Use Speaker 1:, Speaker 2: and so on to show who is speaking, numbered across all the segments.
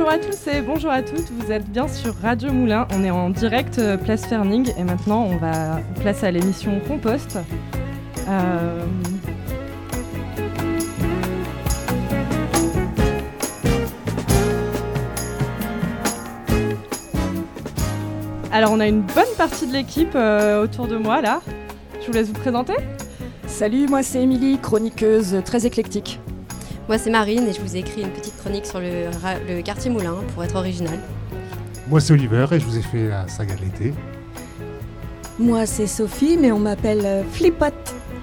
Speaker 1: Bonjour à tous et bonjour à toutes, vous êtes bien sur Radio Moulin, on est en direct Place Ferning et maintenant on va place à l'émission Compost. Alors on a une bonne partie de l'équipe autour de moi là, je vous laisse vous présenter.
Speaker 2: Salut, moi c'est Émilie, chroniqueuse très éclectique.
Speaker 3: Moi c'est Marine et je vous ai écrit une petite chronique sur le quartier Moulin pour être original.
Speaker 4: Moi c'est Oliver et je vous ai fait la saga de l'été.
Speaker 5: Moi c'est Sophie mais on m'appelle Flippote.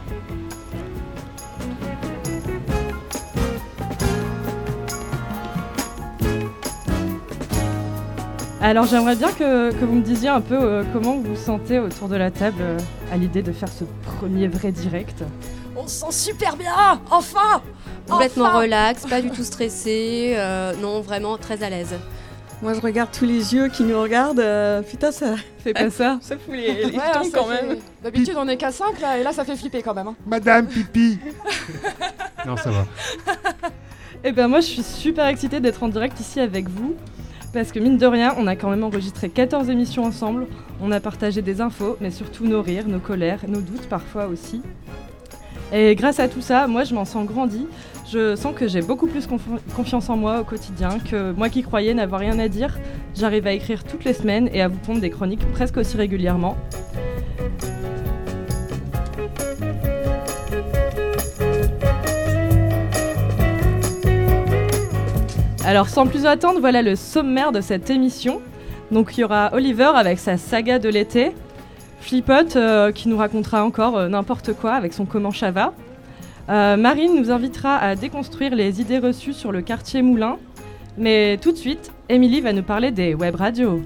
Speaker 1: Alors j'aimerais bien que vous me disiez un peu comment vous vous sentez autour de la table à l'idée de faire ce premier vrai direct.
Speaker 2: On se sent super bien, enfin.
Speaker 3: Complètement relax, pas du tout stressé, non vraiment très à l'aise.
Speaker 5: Moi je regarde tous les yeux qui nous regardent, putain ça
Speaker 1: Fais pas ça.
Speaker 5: ça fout les jetons quand même.
Speaker 2: D'habitude on est qu'à 5 là, et là ça fait flipper quand même.
Speaker 4: Madame Pipi. Non, ça va.
Speaker 1: Eh ben moi je suis super excitée d'être en direct ici avec vous. Parce que mine de rien, on a quand même enregistré 14 émissions ensemble. On a partagé des infos, mais surtout nos rires, nos colères, nos doutes parfois aussi. Et grâce à tout ça, moi je m'en sens grandi. Je sens que j'ai beaucoup plus confiance en moi au quotidien, que moi qui croyais n'avoir rien à dire, j'arrive à écrire toutes les semaines et à vous pondre des chroniques presque aussi régulièrement. Alors sans plus attendre, voilà le sommaire de cette émission. Donc il y aura Oliver avec sa saga de l'été, Flippote qui nous racontera encore n'importe quoi avec son Comment ça va. Marine nous invitera à déconstruire les idées reçues sur le quartier Moulin. Mais tout de suite, Émilie va nous parler des web radios.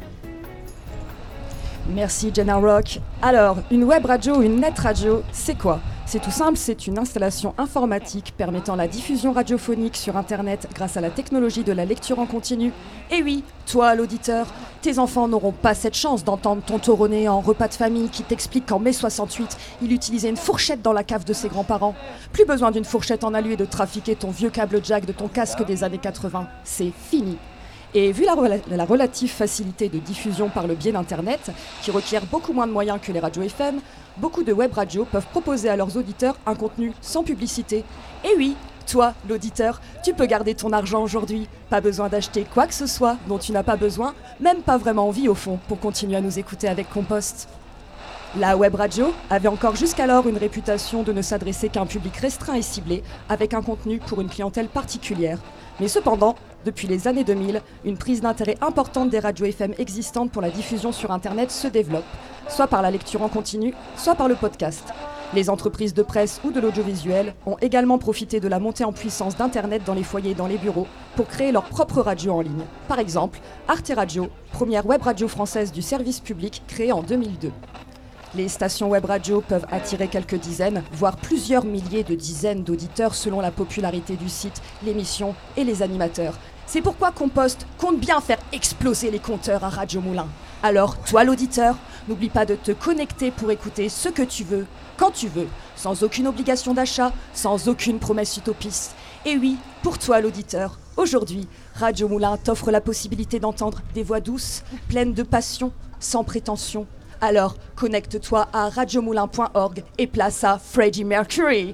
Speaker 2: Merci Jenna Rock. Alors, une web radio ou une net radio, c'est quoi ? C'est tout simple, c'est une installation informatique permettant la diffusion radiophonique sur Internet grâce à la technologie de la lecture en continu. Et oui, toi l'auditeur, tes enfants n'auront pas cette chance d'entendre ton taureau-né en repas de famille qui t'explique qu'en mai 68, il utilisait une fourchette dans la cave de ses grands-parents. Plus besoin d'une fourchette en alu et de trafiquer ton vieux câble jack de ton casque des années 80. C'est fini. Et vu la relative facilité de diffusion par le biais d'Internet, qui requiert beaucoup moins de moyens que les radios FM, beaucoup de web radios peuvent proposer à leurs auditeurs un contenu sans publicité. Et oui, toi, l'auditeur, tu peux garder ton argent aujourd'hui. Pas besoin d'acheter quoi que ce soit dont tu n'as pas besoin, même pas vraiment envie au fond, pour continuer à nous écouter avec Compost. La web radio avait encore jusqu'alors une réputation de ne s'adresser qu'à un public restreint et ciblé, avec un contenu pour une clientèle particulière. Mais cependant, depuis les années 2000, une prise d'intérêt importante des radios FM existantes pour la diffusion sur Internet se développe, soit par la lecture en continu, soit par le podcast. Les entreprises de presse ou de l'audiovisuel ont également profité de la montée en puissance d'Internet dans les foyers et dans les bureaux pour créer leur propre radio en ligne. Par exemple, Arte Radio, première web radio française du service public créée en 2002. Les stations web radio peuvent attirer quelques dizaines, voire plusieurs milliers de dizaines d'auditeurs selon la popularité du site, l'émission et les animateurs. C'est pourquoi Compost compte bien faire exploser les compteurs à Radio Moulin. Alors, toi l'auditeur, n'oublie pas de te connecter pour écouter ce que tu veux, quand tu veux, sans aucune obligation d'achat, sans aucune promesse utopiste. Et oui, pour toi l'auditeur, aujourd'hui, Radio Moulin t'offre la possibilité d'entendre des voix douces, pleines de passion, sans prétention. Alors, connecte-toi à radiomoulin.org et place à Freddie Mercury.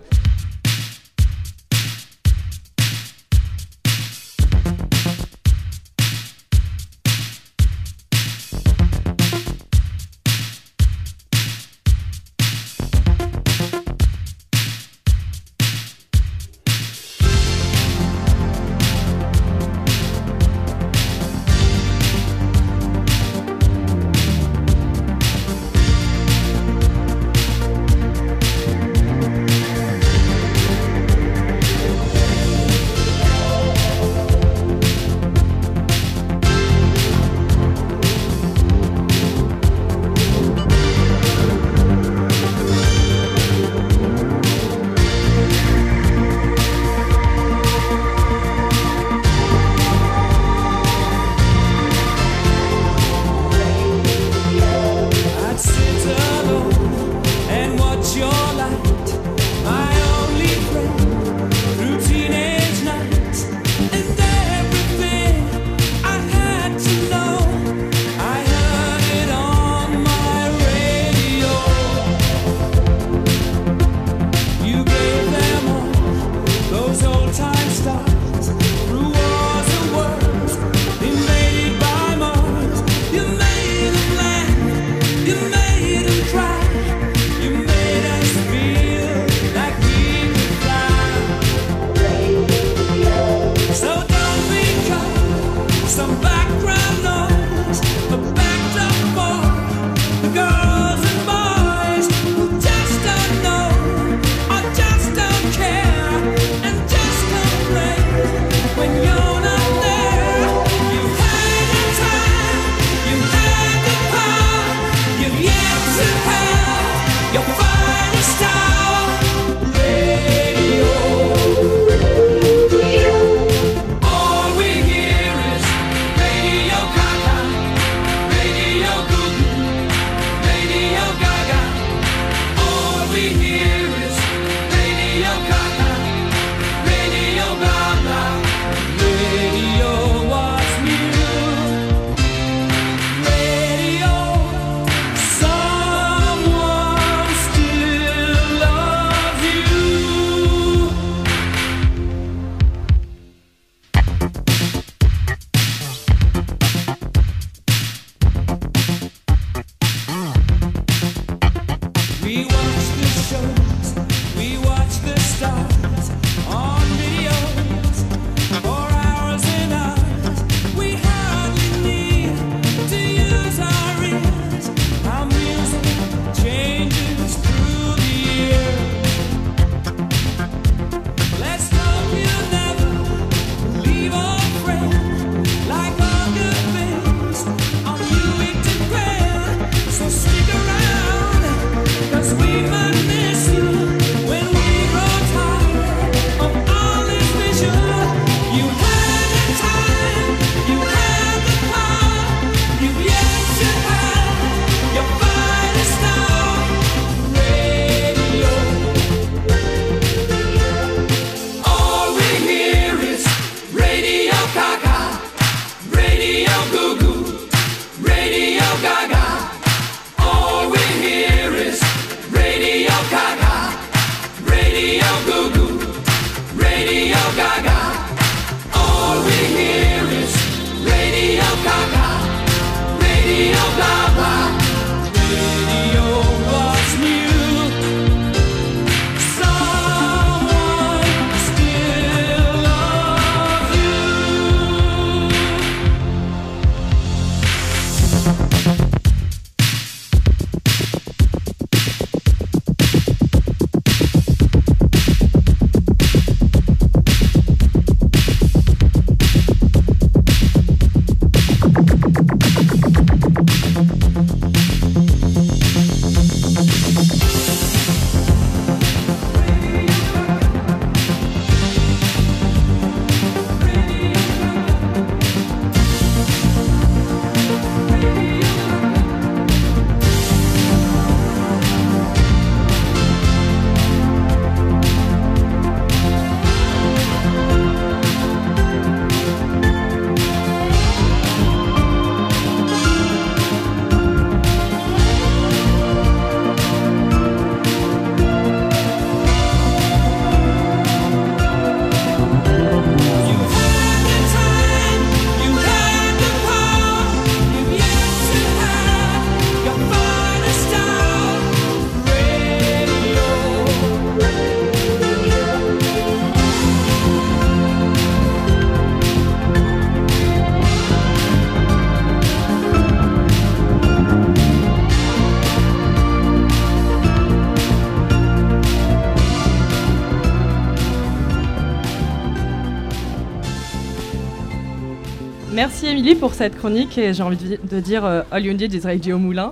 Speaker 1: Merci Émilie pour cette chronique et j'ai envie de dire All You Need is Radio Moulins.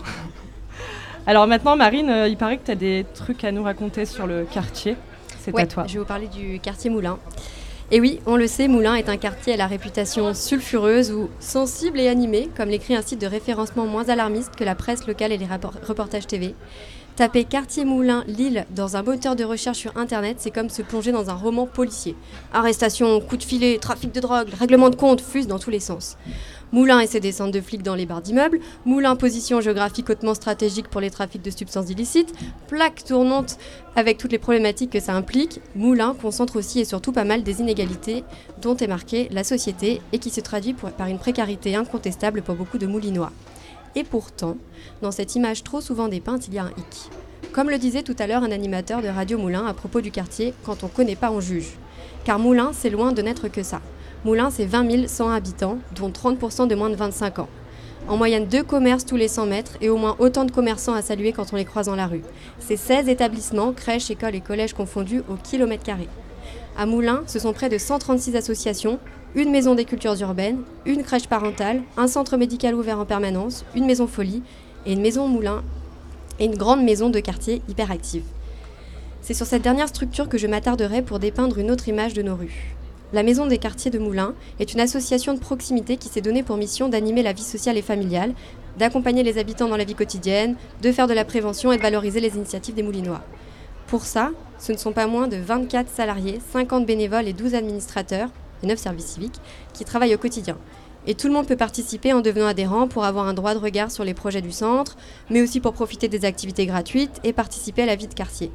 Speaker 1: Alors maintenant Marine, il paraît que tu as des trucs à nous raconter sur le quartier. C'est à toi.
Speaker 3: Je vais vous parler du quartier Moulins. Et oui, on le sait, Moulins est un quartier à la réputation sulfureuse ou sensible et animé, comme l'écrit un site de référencement moins alarmiste que la presse locale et les reportages TV. Taper quartier Moulins Lille dans un moteur de recherche sur internet, c'est comme se plonger dans un roman policier. Arrestations, coups de filet, trafic de drogue, règlement de compte fusent dans tous les sens. Moulins et ses descentes de flics dans les barres d'immeubles, Moulins position géographique hautement stratégique pour les trafics de substances illicites, plaque tournante avec toutes les problématiques que ça implique, Moulins concentre aussi et surtout pas mal des inégalités dont est marquée la société et qui se traduit par une précarité incontestable pour beaucoup de Moulinois. Et pourtant, dans cette image trop souvent dépeinte, il y a un hic. Comme le disait tout à l'heure un animateur de Radio Moulins à propos du quartier, quand on ne connaît pas, on juge. Car Moulins, c'est loin de n'être que ça. Moulins, c'est 20 100 habitants, dont 30% de moins de 25 ans. En moyenne 2 commerces tous les 100 mètres et au moins autant de commerçants à saluer quand on les croise dans la rue. C'est 16 établissements, crèches, écoles et collèges confondus au kilomètre carré. À Moulins, ce sont près de 136 associations, une maison des cultures urbaines, une crèche parentale, un centre médical ouvert en permanence, une maison folie et une maison Moulins et une grande maison de quartier hyperactive. C'est sur cette dernière structure que je m'attarderai pour dépeindre une autre image de nos rues. La Maison des quartiers de Moulins est une association de proximité qui s'est donnée pour mission d'animer la vie sociale et familiale, d'accompagner les habitants dans la vie quotidienne, de faire de la prévention et de valoriser les initiatives des Moulinois. Pour ça, ce ne sont pas moins de 24 salariés, 50 bénévoles et 12 administrateurs, et 9 services civiques, qui travaillent au quotidien. Et tout le monde peut participer en devenant adhérent pour avoir un droit de regard sur les projets du centre, mais aussi pour profiter des activités gratuites et participer à la vie de quartier.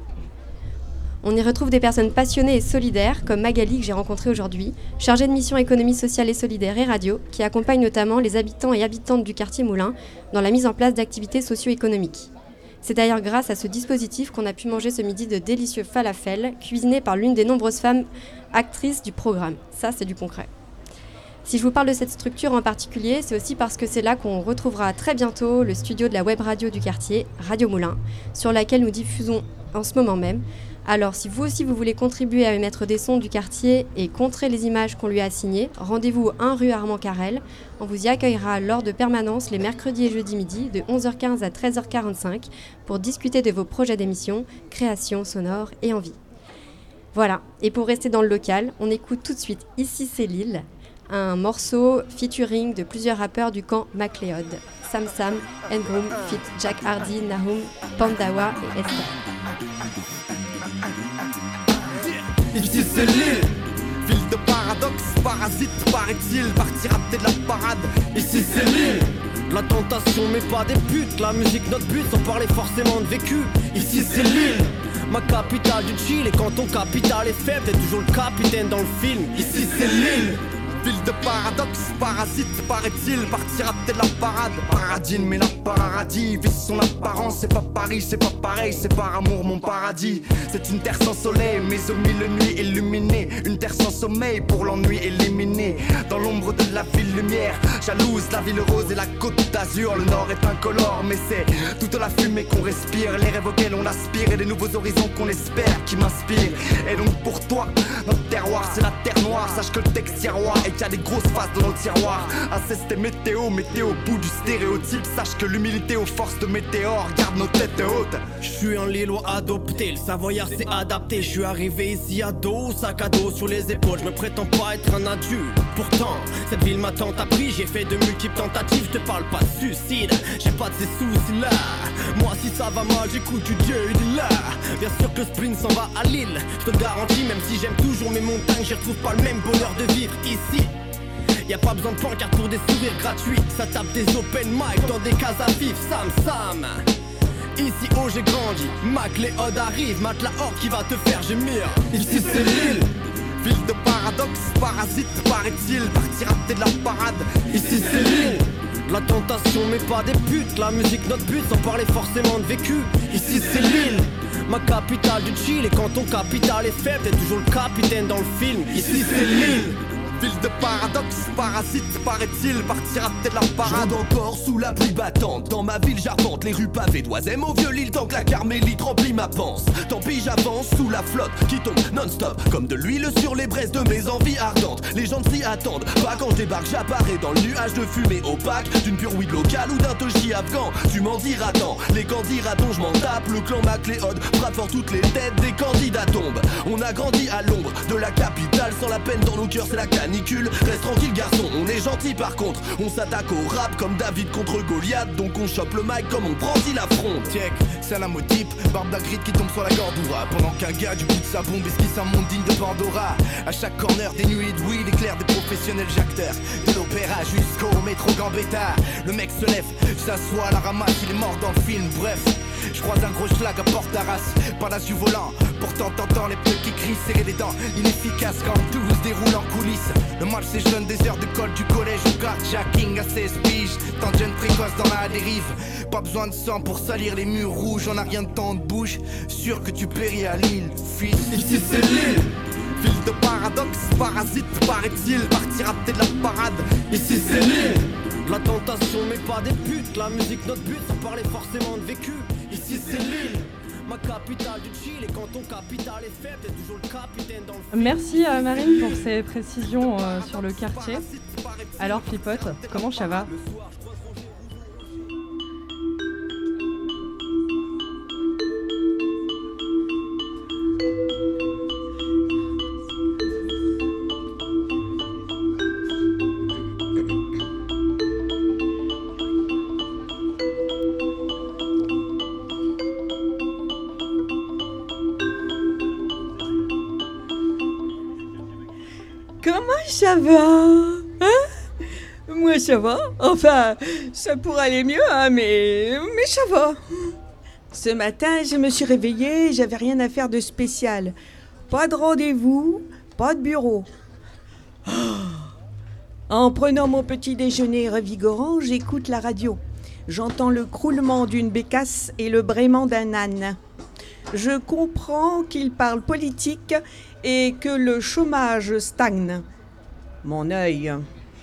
Speaker 3: On y retrouve des personnes passionnées et solidaires, comme Magali que j'ai rencontrée aujourd'hui, chargée de mission économie sociale et solidaire et radio, qui accompagne notamment les habitants et habitantes du quartier Moulins dans la mise en place d'activités socio-économiques. C'est d'ailleurs grâce à ce dispositif qu'on a pu manger ce midi de délicieux falafels, cuisinés par l'une des nombreuses femmes actrices du programme. Ça, c'est du concret. Si je vous parle de cette structure en particulier, c'est aussi parce que c'est là qu'on retrouvera très bientôt le studio de la web radio du quartier, Radio Moulins, sur laquelle nous diffusons en ce moment même. Alors, si vous aussi vous voulez contribuer à émettre des sons du quartier et contrer les images qu'on lui a assignées, rendez-vous au 1 rue Armand Carrel. On vous y accueillera lors de permanence les mercredis et jeudis midi de 11h15 à 13h45 pour discuter de vos projets d'émission, création sonore et envie. Voilà, et pour rester dans le local, on écoute tout de suite Ici c'est Lille, un morceau featuring de plusieurs rappeurs du camp MacLeod, Sam Sam, Ngoum, Fit, Jack Hardy, Nahum, Pandawa et Esther.
Speaker 6: Ici c'est Lille, ville de paradoxe, parasite, paraît-il, parti raté de la parade. Ici c'est Lille, la tentation mais pas des putes, la musique notre but, sans parler forcément de vécu. Ici c'est Lille, ma capitale du chill, et quand ton capital est faible, t'es toujours le capitaine dans le film. Ici c'est Lille, ville de paradoxe, parasite, paraît-il, parti raté de la parade. Paradine mais la paradis, vise son apparence, c'est pas Paris, c'est pas pareil, c'est par amour mon paradis. C'est une terre sans soleil, mais au mille nuits illuminée, une terre sans sommeil pour l'ennui éliminé. Dans l'ombre de la ville lumière, jalouse la ville rose et la côte d'Azur. Le nord est incolore, mais c'est toute la fumée qu'on respire, les rêves auxquels on aspire et les nouveaux horizons qu'on espère qui m'inspirent. Et donc pour toi, notre terroir c'est la terre noire, sache que le texte tiroir et qu'il y a des grosses faces dans nos tiroirs. Assiste météo au bout du stéréotype, sache que l'humilité aux forces de météores garde nos têtes hautes. Je suis un Lillois adopté, le Savoyard s'est adapté. Je suis arrivé ici à dos, sac à dos sur les épaules. Je me prétends pas être un adulte, pourtant cette ville m'a tant appris. J'ai fait de multiples tentatives, je te parle pas de suicide, j'ai pas de ces soucis là. Moi si ça va mal, j'écoute du Dieu, il est là. Bien sûr que le sprint s'en va à Lille, je te garantis, même si j'aime toujours mes montagnes, j'y retrouve pas le même bonheur de vivre ici. Y'a pas besoin de pancarte pour des sourires gratuits, ça tape des open mic dans des cases à vivre. Sam Sam, ici où j'ai grandi, MacLeod arrive, mate la horde qui va te faire gémir. Ici c'est Lille, ville de paradoxe, parasite, paraît-il, parti raté de la parade. Ici c'est Lille, la tentation mais pas des putes, la musique notre but, sans parler forcément de vécu. Ici c'est Lille, ma capitale du chill, et quand ton capital est faible, t'es toujours le capitaine dans le film. Ici c'est Lille, Ville de paradoxe, parasite, paraît-il, partira peut-être la parade. Encore sous la pluie battante, dans ma ville j'arpente les rues pavées d'Oisem au vieux Lille, tant que la carmélite remplit ma panse. Tant pis j'avance sous la flotte qui tombe non-stop, comme de l'huile sur les braises de mes envies ardentes. Les gens s'y attendent, pas quand je débarque, j'apparais dans le nuage de fumée opaque d'une pure weed locale ou d'un toji afghan. Tu m'en diras tant, les candidatons je m'en tape, le clan MacLeod frappe fort toutes les têtes des candidats tombent. On a grandi à l'ombre de la capitale, sans la peine dans nos cœurs c'est la canicule. Reste tranquille garçon, on est gentil par contre. On s'attaque au rap comme David contre Goliath, donc on chope le mic comme on brandit la fronde.
Speaker 7: Check, c'est la modip, barbe d'agrid qui tombe sur la gordura. Pendant qu'un gars du bout de sa bombe esquisse un monde digne de Pandora. À chaque corner des nuits de weed éclairent des professionnels jacteurs. De l'opéra jusqu'au métro Gambetta. Le mec se lève, s'assoit à la ramasse, il est mort dans le film, bref. Je croise un gros schlag à Porte d'Arras, par la du volant. Pourtant t'entends les pneus qui crient, serrer les dents. Inefficace quand tout se déroule en coulisses. Le match s'échelonne des heures de colle du collège au carjacking à 16 piges. Tant de jeunes précoces dans la dérive. Pas besoin de sang pour salir les murs rouges. On a rien de temps de bouche, sûr que tu péris à Lille, fils.
Speaker 6: Ici c'est Lille, ville de paradoxe, parasite, paraît-il, partira peut-être la parade. Ici c'est Lille, la tentation mais pas des putes. La musique notre but, sans parler forcément de vécu. Ici c'est Lille, ma capitale du Chili. Et quand ton capital est faible, t'es toujours le capitaine dans le...
Speaker 1: Merci à Marine pour ces précisions sur le quartier. Alors Pipote, comment ça va ?
Speaker 5: Comment ça va? Hein? Moi ça va. Enfin, ça pourrait aller mieux, hein, mais ça va. Ce matin, je me suis réveillée, j'avais rien à faire de spécial. Pas de rendez-vous, pas de bureau. En prenant mon petit déjeuner revigorant, j'écoute la radio. J'entends le croulement d'une bécasse et le braiement d'un âne. Je comprends qu'il parle politique et que le chômage stagne. Mon œil.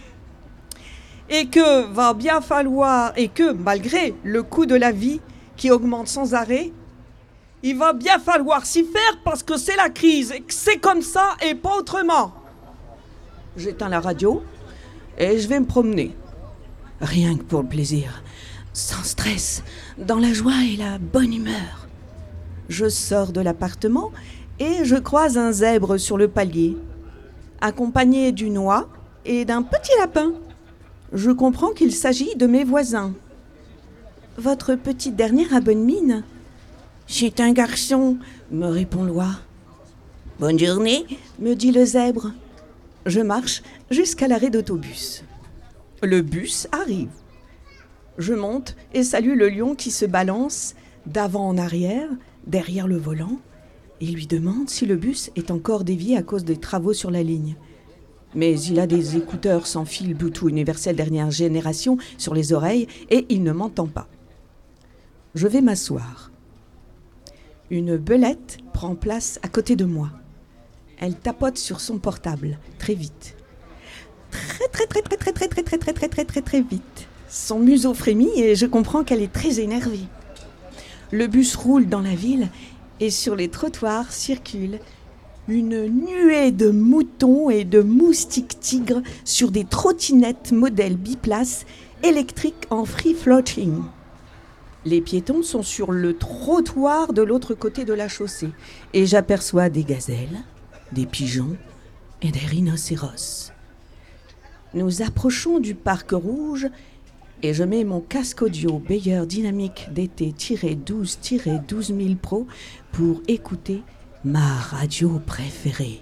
Speaker 5: Et que va bien falloir, et que malgré le coût de la vie qui augmente sans arrêt, il va bien falloir s'y faire parce que c'est la crise et que c'est comme ça et pas autrement. J'éteins la radio et je vais me promener. Rien que pour le plaisir, sans stress, dans la joie et la bonne humeur. Je sors de l'appartement et je croise un zèbre sur le palier, accompagné d'une oie et d'un petit lapin. Je comprends qu'il s'agit de mes voisins. « Votre petite dernière a bonne mine ?»« C'est un garçon, » me répond l'oie. « Bonne journée, » me dit le zèbre. Je marche jusqu'à l'arrêt d'autobus. Le bus arrive. Je monte et salue le lion qui se balance d'avant en arrière, derrière le volant, et lui demande si le bus est encore dévié à cause des travaux sur la ligne. Mais il a des écouteurs sans fil Bluetooth universel dernière génération sur les oreilles et il ne m'entend pas. Je vais m'asseoir. Une belette prend place à côté de moi. Elle tapote sur son portable, très vite. Très vite. Son museau frémit et je comprends qu'elle est très énervée. Le bus roule dans la ville et sur les trottoirs circule une nuée de moutons et de moustiques tigres sur des trottinettes modèle biplace électriques en free floating. Les piétons sont sur le trottoir de l'autre côté de la chaussée et j'aperçois des gazelles, des pigeons et des rhinocéros. Nous approchons du parc rouge et je mets mon casque audio Beyer Dynamic DT-12-12000 Pro pour écouter ma radio préférée.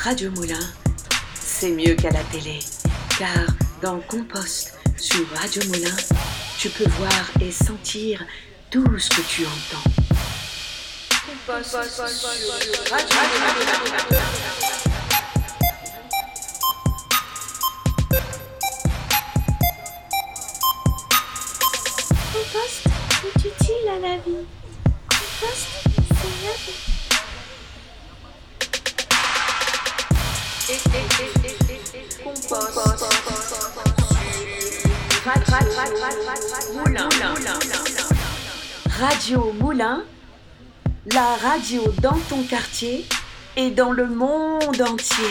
Speaker 8: Radio Moulin, c'est mieux qu'à la télé, car dans Compost sur Radio Moulin, tu peux voir et sentir tout ce que tu entends. Compost sur Radio Moulin.
Speaker 9: Compost est utile à la vie. Compost, c'est la vie.
Speaker 8: Radio Moulin, la radio dans ton quartier et dans le monde entier.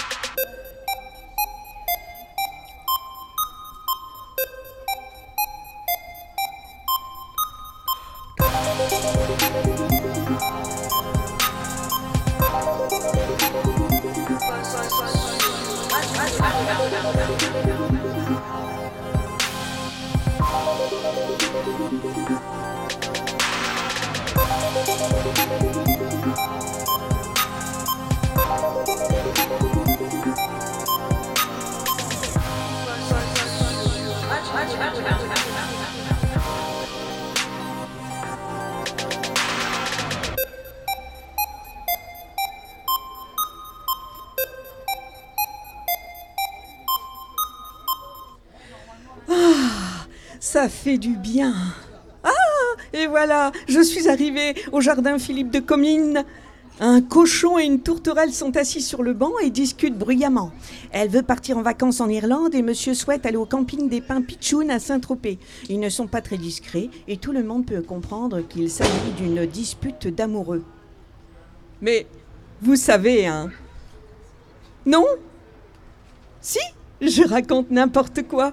Speaker 5: Ça fait du bien. Ah, et voilà, je suis arrivée au jardin Philippe de Comines. Un cochon et une tourterelle sont assis sur le banc et discutent bruyamment. Elle veut partir en vacances en Irlande et monsieur souhaite aller au camping des Pins Pitchoun à Saint-Tropez. Ils ne sont pas très discrets et tout le monde peut comprendre qu'il s'agit d'une dispute d'amoureux. Mais vous savez, hein? Non? Si, je raconte n'importe quoi.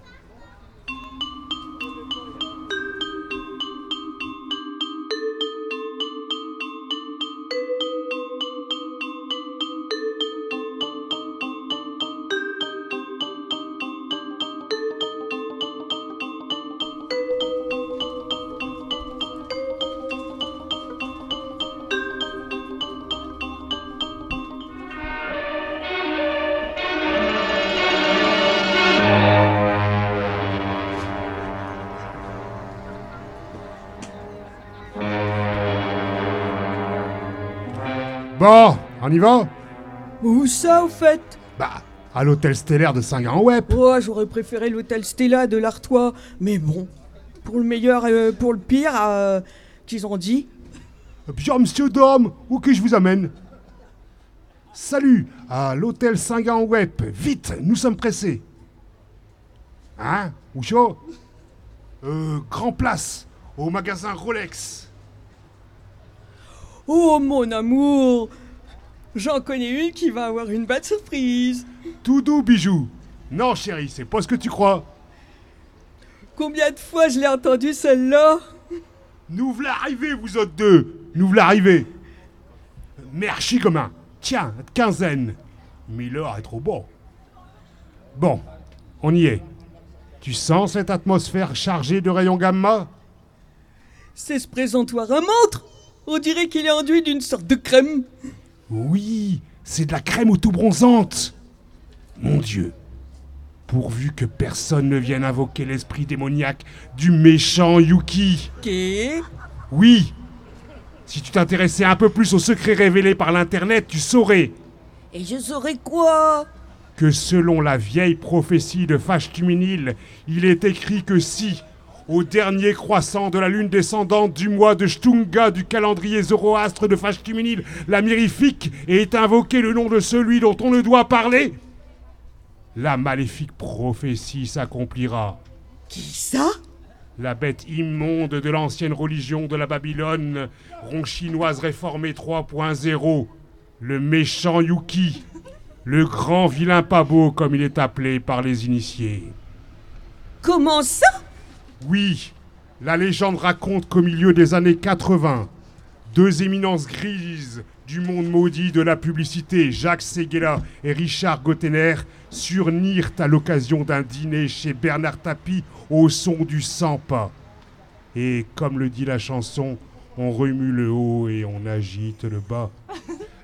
Speaker 4: Bon, on y va?
Speaker 5: Où ça, au fait?
Speaker 4: Bah, à l'hôtel stellaire de Saint-Gain-en-Web.
Speaker 5: Oh, j'aurais préféré l'hôtel Stella de l'Artois. Mais bon, pour le meilleur et pour le pire, qu'ils ont dit.
Speaker 4: Bonjour, monsieur Dom, où que je vous amène? Salut, à l'hôtel Saint-Gain-en-Web. Vite, nous sommes pressés. Hein? Où chaud? Grand Place, au magasin Rolex.
Speaker 5: Oh, mon amour! J'en connais une qui va avoir une belle surprise.
Speaker 4: Tout doux, bijou. Non, chérie, c'est pas ce que tu crois.
Speaker 5: Combien de fois je l'ai entendue, celle-là?
Speaker 4: Nous v'là arrivés, vous autres deux. Nous v'là arrivés. Merci commun. Tiens, quinzaine. Miller est trop beau. Bon, on y est. Tu sens cette atmosphère chargée de rayons gamma?
Speaker 5: C'est ce présentoir à montre. On dirait qu'il est enduit d'une sorte de crème.
Speaker 4: Oui, c'est de la crème au tout bronzante. Mon Dieu. Pourvu que personne ne vienne invoquer l'esprit démoniaque du méchant Yuki.
Speaker 5: Qu'est?
Speaker 4: Oui. Si tu t'intéressais un peu plus aux secrets révélés par l'Internet, tu saurais.
Speaker 5: Et je saurais quoi?
Speaker 4: Que selon la vieille prophétie de Fashtuminil, il est écrit que si, au dernier croissant de la lune descendante du mois de Shtunga du calendrier zoroastre de Fashtuminil, la mirifique, est invoqué le nom de celui dont on ne doit parler, la maléfique prophétie s'accomplira.
Speaker 5: Qui ça?
Speaker 4: La bête immonde de l'ancienne religion de la Babylone, ronchinoise réformée 3.0, le méchant Yuki, le grand vilain pas beau comme il est appelé par les initiés.
Speaker 5: Comment ça?
Speaker 4: Oui, la légende raconte qu'au milieu des années 80, deux éminences grises du monde maudit de la publicité, Jacques Séguéla et Richard Gottener, surnirent à l'occasion d'un dîner chez Bernard Tapie au son du 100 pas. Et comme le dit la chanson, on remue le haut et on agite le bas.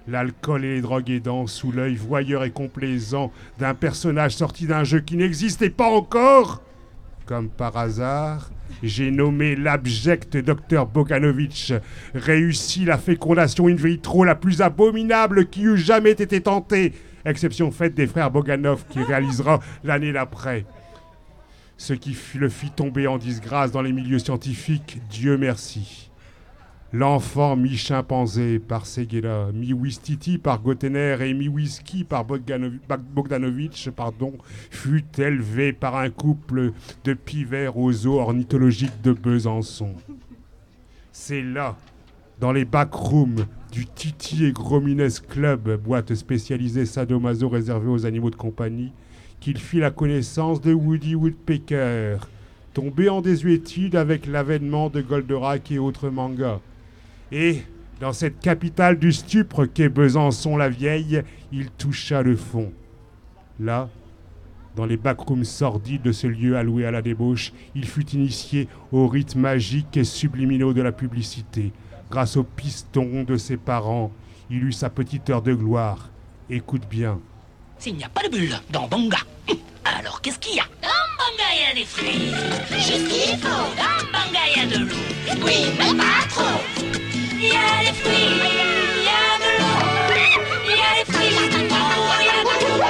Speaker 4: l'alcool et les drogues aidant sous l'œil voyeur et complaisant d'un personnage sorti d'un jeu qui n'existait pas encore. Comme par hasard, j'ai nommé l'abject Dr Bogdanovich, réussi la fécondation in vitro la plus abominable qui eût jamais été tentée, exception faite des frères Bogdanov qui réalisera l'année d'après. Ce qui le fit tomber en disgrâce dans les milieux scientifiques, Dieu merci. L'enfant mi-chimpanzé par Séguéla, mi-Ouistiti par Gotener et mi-Whisky par Bogdanovich, fut élevé par un couple de pivers aux zoo ornithologiques de Besançon. C'est là, dans les backrooms du Titi et Gromines Club, boîte spécialisée sadomaso réservée aux animaux de compagnie, qu'il fit la connaissance de Woody Woodpecker, tombé en désuétude avec l'avènement de Goldorak et autres mangas. Et, dans cette capitale du stupre qu'est Besançon la vieille, il toucha le fond. Là, dans les backrooms sordides de ce lieu alloué à la débauche, il fut initié aux rites magiques et subliminaux de la publicité. Grâce au piston de ses parents, il eut sa petite heure de gloire. Écoute bien.
Speaker 10: S'il n'y a pas de bulle dans Banga, alors qu'est-ce qu'il y a? Dans Banga, il y a des fruits, juste qu'il faut. Dans Banga, il y a de l'eau, oui, mais pas trop. Il y a des fruits, il y a de l'eau, il y a des fruits, il y a de l'eau.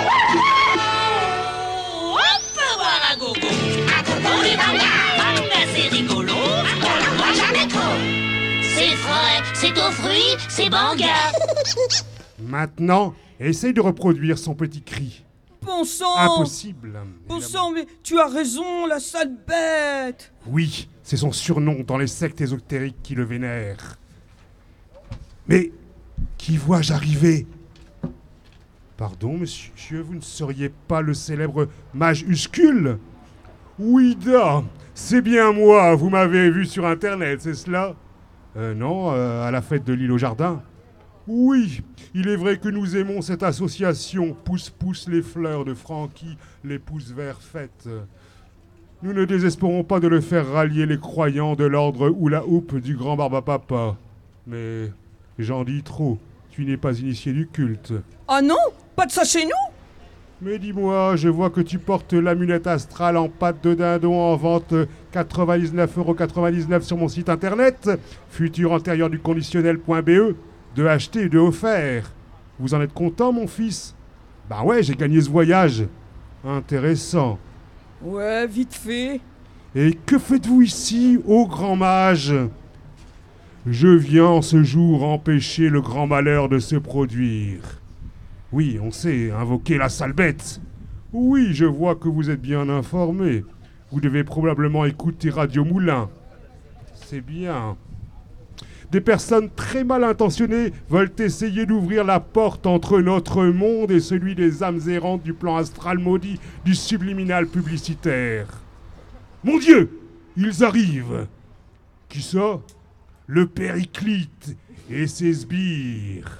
Speaker 10: On peut boire à gogo, du Banga. Banga, c'est rigolo, on ne boit jamais trop. C'est frais, c'est aux fruits, c'est Banga.
Speaker 4: Maintenant, essaye de reproduire son petit cri.
Speaker 5: Bon sang!
Speaker 4: Impossible.
Speaker 5: Bon sang, mais tu as raison, la sale bête!
Speaker 4: Oui, c'est son surnom dans les sectes ésotériques qui le vénèrent. Mais qui vois-je arriver? Pardon, monsieur, vous ne seriez pas le célèbre mage Uscule? Oui, c'est bien moi, vous m'avez vu sur Internet, c'est cela? Non, à la fête de l'île au jardin. Oui, il est vrai que nous aimons cette association Pousse-Pousse les fleurs de Francky, les pouces verts fêtes. Nous ne désespérons pas de le faire rallier les croyants de l'ordre Hula Hoop du grand Barbapapa. Mais j'en dis trop, tu n'es pas initié du culte.
Speaker 5: Ah non? Pas de ça chez nous?
Speaker 4: Mais dis-moi, je vois que tu portes l'amulette astrale en pâte de dindon en vente 99,99€ sur mon site internet, futurantérieur-du-conditionnel.be. De acheter et de offert. Vous en êtes content, mon fils? Bah ouais, j'ai gagné ce voyage. Intéressant.
Speaker 5: Ouais, vite fait.
Speaker 4: Et que faites-vous ici, ô grand mage? Je viens en ce jour empêcher le grand malheur de se produire. Oui, on sait, invoquer la sale bête. Oui, je vois que vous êtes bien informé. Vous devez probablement écouter Radio Moulin. C'est bien. Des personnes très mal intentionnées veulent essayer d'ouvrir la porte entre notre monde et celui des âmes errantes du plan astral maudit du subliminal publicitaire. Mon Dieu, ils arrivent. Qui ça? Le Périclite et ses sbires.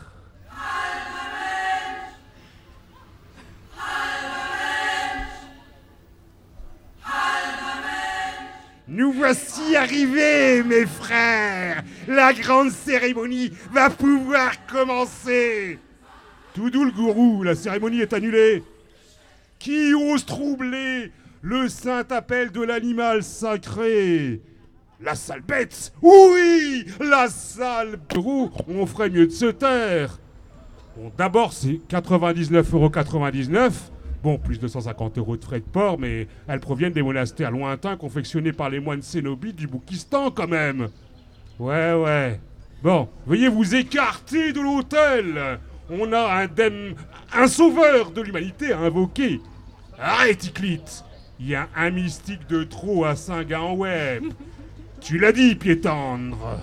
Speaker 4: Nous voici arrivés, mes frères. La grande cérémonie va pouvoir commencer. Tout doux le gourou, la cérémonie est annulée. Qui ose troubler le saint appel de l'animal sacré? La sale bête? Oui, la sale gourou, on ferait mieux de se taire. Bon, d'abord, c'est 99,99€. Bon, plus de 150€ de frais de port, mais elles proviennent des monastères lointains confectionnés par les moines cénobites du Boukistan, quand même. Ouais. Bon, veuillez vous écarter de l'hôtel. On a un sauveur de l'humanité à invoquer. Arrête, Iclite. Il y a un mystique de trop à Saint-Gain-Web. Tu l'as dit, pied tendre.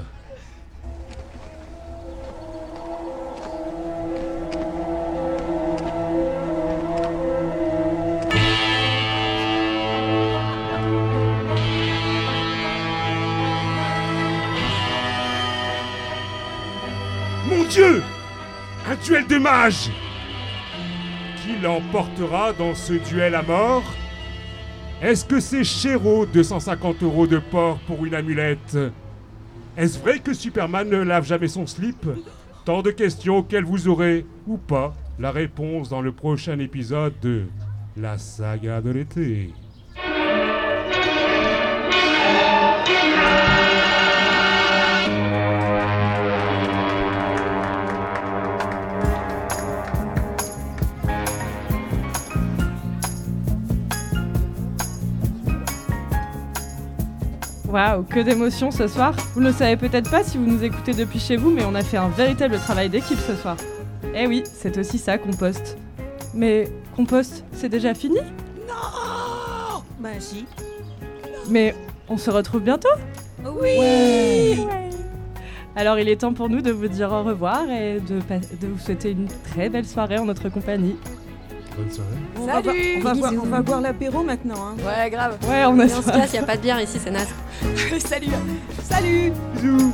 Speaker 4: Mon Dieu! Un duel de mages! Qui l'emportera dans ce duel à mort? Est-ce que c'est chéro 250€ de port pour une amulette? Est-ce vrai que Superman ne lave jamais son slip? Tant de questions auxquelles vous aurez, ou pas, la réponse dans le prochain épisode de La Saga de l'été.
Speaker 1: Waouh, que d'émotions ce soir. Vous ne le savez peut-être pas si vous nous écoutez depuis chez vous, mais on a fait un véritable travail d'équipe ce soir. Eh oui, c'est aussi ça, Compost. Mais Compost, c'est déjà fini ?
Speaker 5: Non. Bah si.
Speaker 1: Mais on se retrouve bientôt ?
Speaker 5: Oui.
Speaker 1: Ouais. Alors il est temps pour nous de vous dire au revoir et de vous souhaiter une très belle soirée en notre compagnie.
Speaker 4: Bonne soirée.
Speaker 5: On va boire l'apéro maintenant. Hein.
Speaker 2: Ouais, grave.
Speaker 1: Ouais, on a
Speaker 3: Et on se casse, y a pas de bière ici, c'est naze.
Speaker 2: Salut.
Speaker 5: Salut.
Speaker 4: Bisous.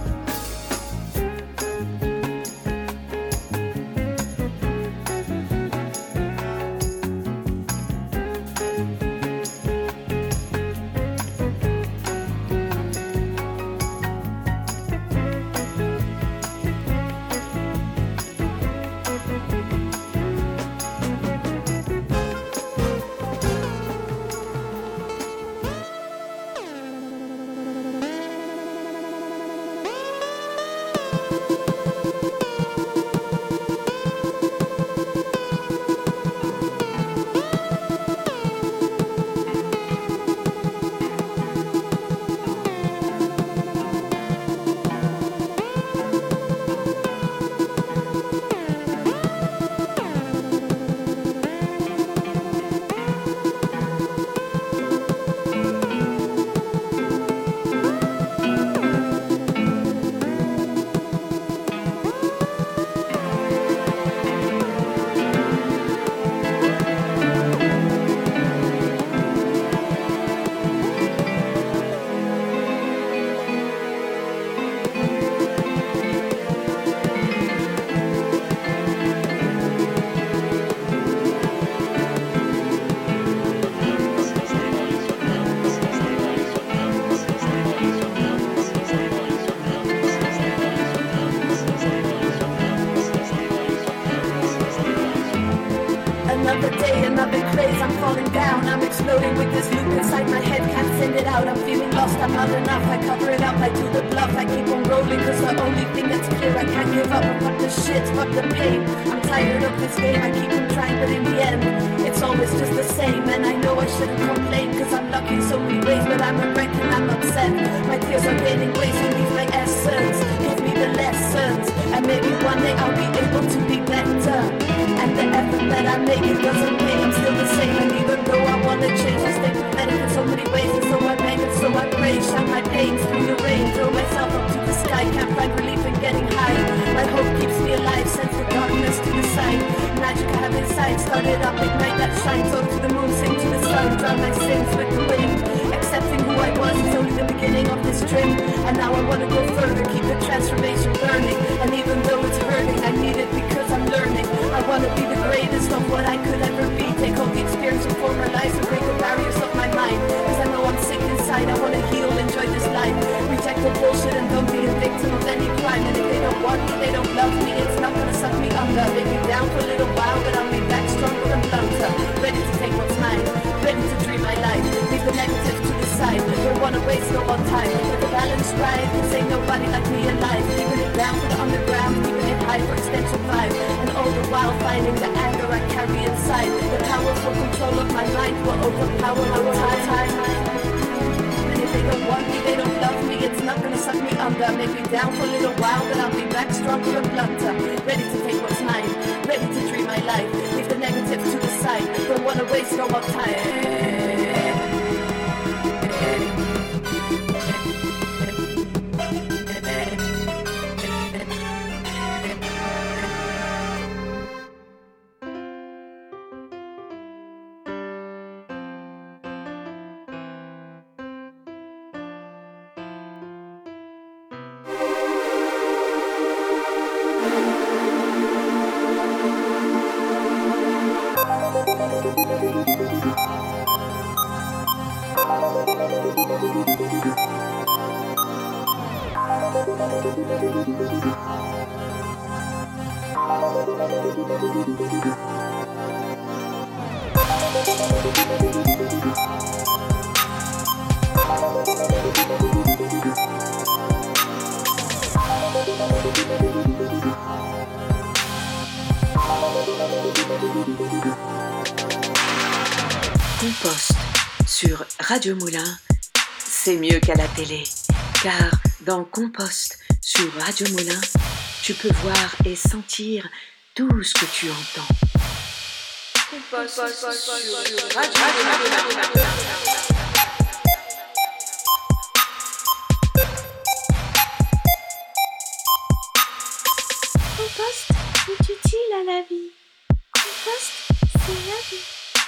Speaker 9: Another day, another craze, I'm falling down. I'm exploding with this loop inside my head, can't send it out. I'm feeling lost, I'm not enough. I cover it up, I do the bluff. I keep on rolling, cause the only thing that's clear, I can't give up. Fuck the shit, fuck the pain. I'm tired of this game, I keep on trying, but in the end, it's always just the same. And I know I shouldn't complain, cause I'm lucky in so many ways, but I'm a wreck and I'm upset. My tears are gaining weight, so leave my essence. Give me the lessons, and maybe one day I'll be able to be better. And the effort that I make, it doesn't pay, I'm still the same. And even though I wanna change, I stay pathetic in so many ways. And so I beg and so I pray, shout my pains through the rain, throw myself up to the sky, can't find relief in getting high. My hope keeps me alive, sends the darkness to the side. Magic I have inside, started up, ignite that shine. So to the moon, sing to the sun, drown my sins with the wind. Accepting who I was is only the beginning of this trip. And now I wanna go further, keep the transformation burning. And even though it's hurting, I need it because I'm learning. I wanna be the greatest of what I could ever be. Take all the experience of former lives and break the barriers of my mind. Cause I know I'm sick inside, I wanna heal, enjoy this life. Reject the bullshit and don't be a victim of any crime. And if they don't want me, they don't love me, it's not gonna suck me under. Make me down for a little while, but I'll be back stronger and blunter. Ready to take what's mine, ready to dream my life. Leave the negative to the side, don't wanna waste no more time. Get the balance right, cause ain't nobody like me alive. Keeping it down for the underground, keeping it high for extension 5. And all the while finding the anger I carry inside. The powerful control of my mind will overpower my time. And if they don't want me, they don't love me, it's not gonna suck me under. Make me down for a little while, but I'll be back stronger and blunter. Ready to take what's mine, ready to dream my life. Leave the negative to the side, don't wanna waste no more time.
Speaker 8: Compost sur Radio Moulin, c'est mieux qu'à la télé, car dans Compost sur Radio Moulin, tu peux voir et sentir tout ce que tu entends. Compost sur Radio Moulin.
Speaker 11: Compost est utile à la vie. Compost, c'est la vie.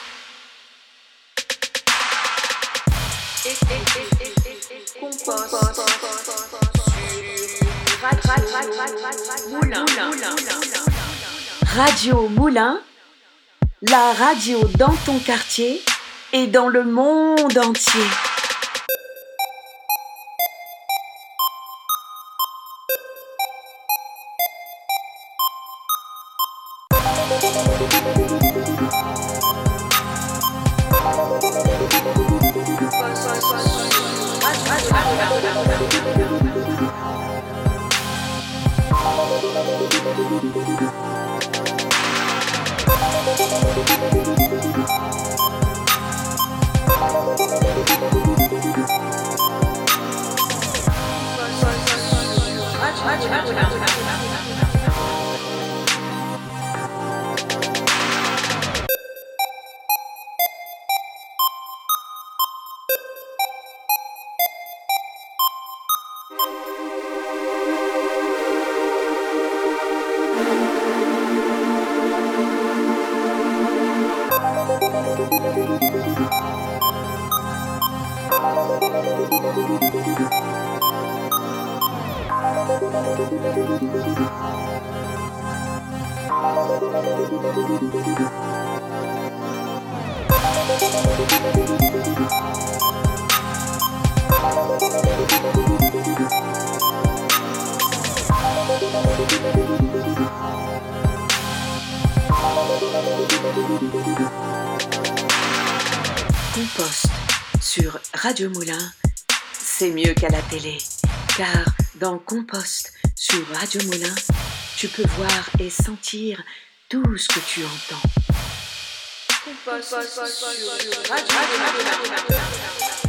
Speaker 8: Compost Radio Moulin, la radio dans ton quartier et dans le monde entier. Compost sur Radio Moulin, c'est mieux qu'à la télé, car dans Compost sur Radio Moulin, tu peux voir et sentir tout ce que tu entends. Compost sur Radio Moulin.